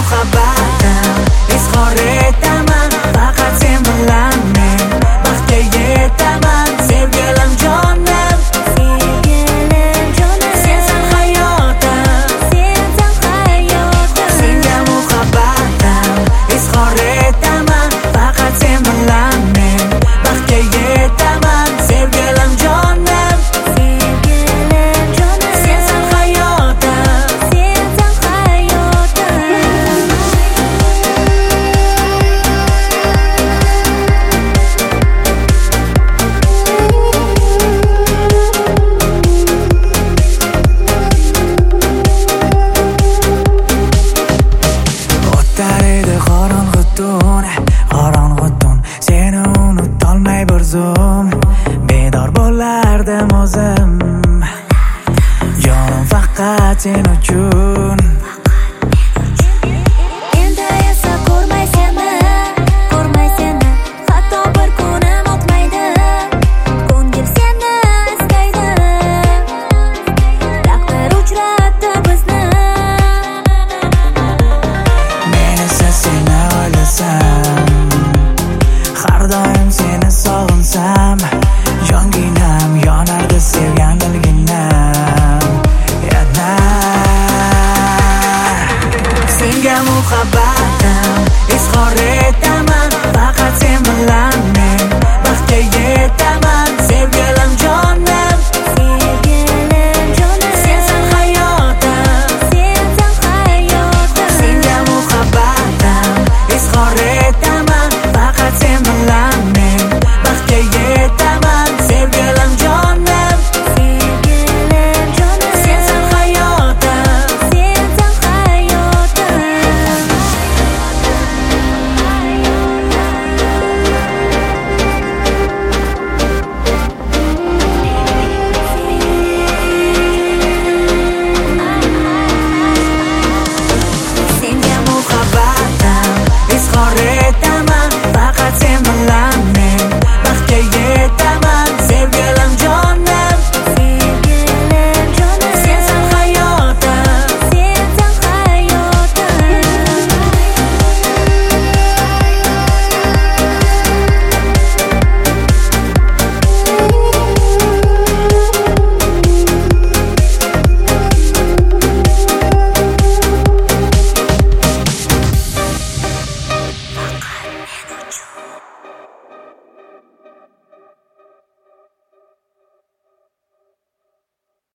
muhabbatim izhor etaman, faqat sen bilan men baxtga yetaman. Sevgilim jonim, sensan hayotim, senga muhabbatim izhor etaman, faqat sen bilan men baxtga yetaman. Sevgilim jonim, sensan hayotim. O'tar edi qorong'u tun, seni unutolmay bir zum bedor bo'lardim o'zim. Jonim faqat sen uchun. Endi esa ko'rmay seni, hatto bir kunim o'tmaydi. Ko'ngil seni istaydi, taqdir uchratdi bizni. Men esa seni o'ylasam, har doim seni sog'insam, jonginam yonardi sevgan bilginam. Yana senga muhabbatim izhor etaman,